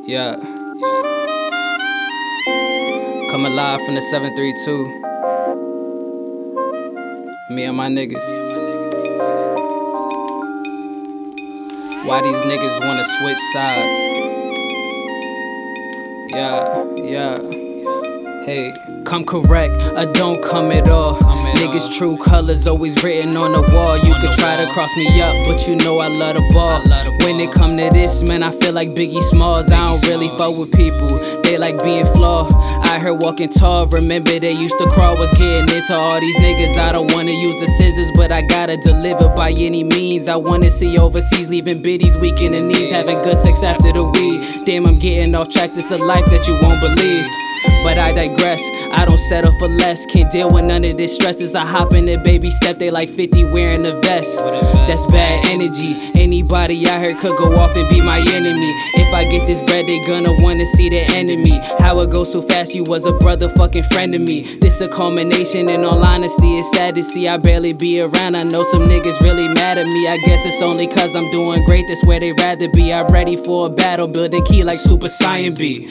Yeah. Coming live from the 732. Me and my niggas. Why these niggas wanna switch sides? Yeah. Hey, come correct, or don't come at all. Niggas' true colors always written on the wall. You could try to cross me up, but you know I love the ball. When it come to this, man, I feel like Biggie Smalls. I don't really fuck with people, they like being flawed. I heard walking tall, remember they used to crawl. Was getting into all these niggas. I don't wanna use the scissors, but I gotta deliver by any means. I wanna see overseas, leaving biddies weak in the knees, having good sex after the weed. Damn, I'm getting off track, this a life that you won't believe. But I digress, I don't settle for less. Can't deal with none of this stress. As I hop in the baby step, they like 50 wearing a vest. That's bad energy. Anybody out here could go off and be my enemy. If I get this bread, they gonna wanna see the enemy. How it goes so fast, you was a brother fucking friend of me. This a culmination, in all honesty, it's sad to see I barely be around. I know some niggas really mad at me. I guess it's only cause I'm doing great, that's where they rather be. I'm ready for a battle, building key like Super Saiyan B.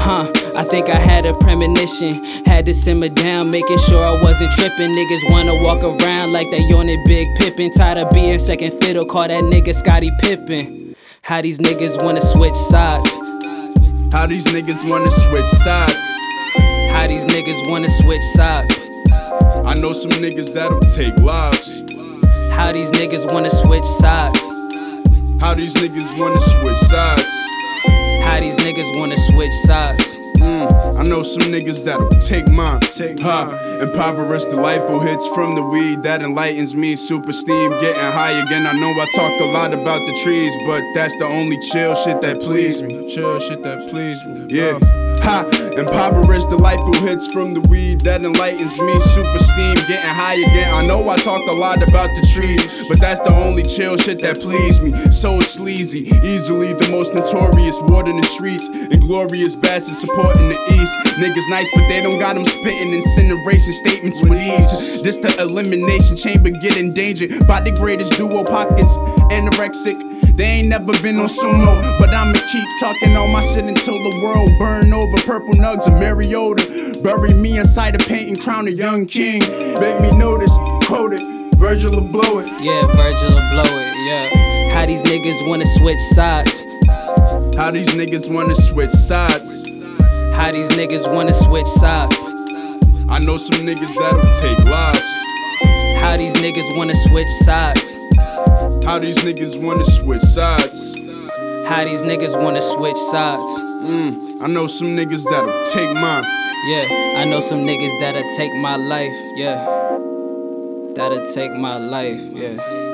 I think I had a premonition, had to simmer down, making sure I wasn't tripping. Niggas wanna walk around like they on it Big Pippin. Tired of being second fiddle, call that nigga Scottie Pippen. How these niggas wanna switch sides? How these niggas wanna switch sides? How these niggas wanna switch sides? I know some niggas that'll take lives. How these niggas wanna switch sides? How these niggas wanna switch sides? How these niggas wanna switch sides? I know some niggas that'll take mine. Impoverished, delightful hits from the weed that enlightens me. Super steam, getting high again. I know I talk a lot about the trees, but that's the only chill shit that please me. Chill shit that please me. Yeah. Impoverished, delightful hits from the weed that enlightens me. Super steam, getting high again. I know I talk a lot about the trees, but that's the only chill shit that please me. So sleazy, easily the most notorious ward in the streets. Inglorious bastards supporting the east. Niggas nice, but they don't got them spitting incineration statements with ease. This the elimination chamber, get endangered by the greatest duo, pockets anorexic. They ain't never been on sumo, but I'ma keep talking all my shit until the world burn over. Purple nugs of Mariota, bury me inside a painting, crown a young king. Make me notice, quote it, Virgil will blow it. Yeah, Virgil will blow it, yeah. How these niggas wanna switch sides? How these niggas wanna switch sides? How these niggas wanna switch sides? I know some niggas that'll take lives. How these niggas wanna switch sides? How these niggas wanna switch sides? How these niggas wanna switch sides? I know some niggas that'll take mine. Yeah, I know some niggas that'll take my life, yeah. That'll take my life, yeah.